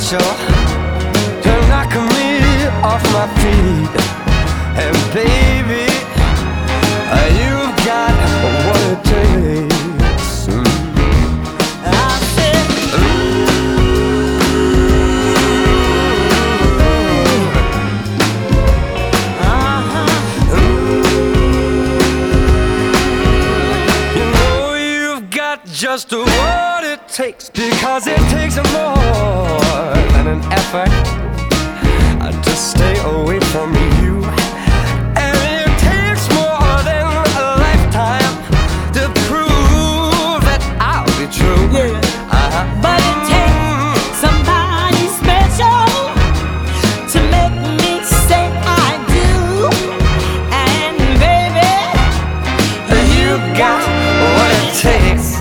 special to knock me off my feet. And baby, you've got what it takes. I said, you know you've got just what it takes, because it takes more than an effort to stay away from you. And it takes more than a lifetime to prove that I'll be true. Yeah. But it takes somebody special to make me say I do. And baby, You got what it takes.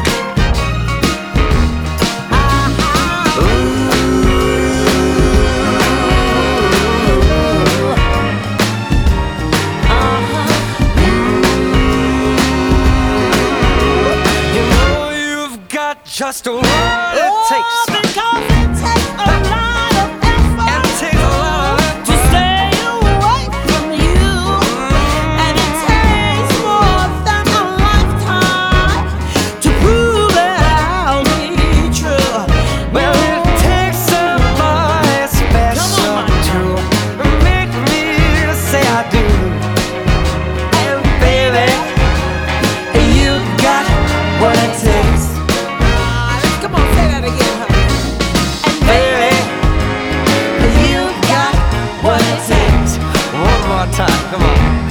Just what it takes. Because it takes a lot of effort. It takes a lot of effort to stay away from you. And it takes more than a lifetime to prove that I'll be true. Well, it takes somebody special to make me say I do. And baby, you got what it takes. Come on, say that again, honey. And Baby, you got what it takes. One more time, come on.